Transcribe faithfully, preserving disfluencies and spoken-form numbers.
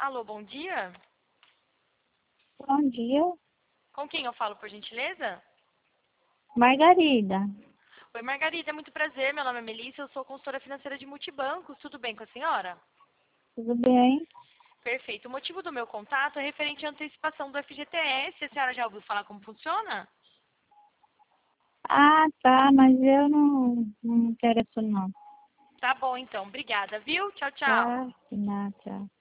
Alô, bom dia. Bom dia, Com quem eu falo, por gentileza? Margarida. Oi, Margarida, é muito prazer. Meu nome é Melissa, eu sou consultora financeira de multibancos. Tudo bem com a senhora? Tudo bem? Perfeito. O motivo do meu contato é referente à antecipação do F G T S. A senhora já ouviu falar como funciona? Ah, tá, mas eu não, não me interesso não. Tá bom, então. Obrigada, viu? Tchau, tchau. Tá, de nada, tchau.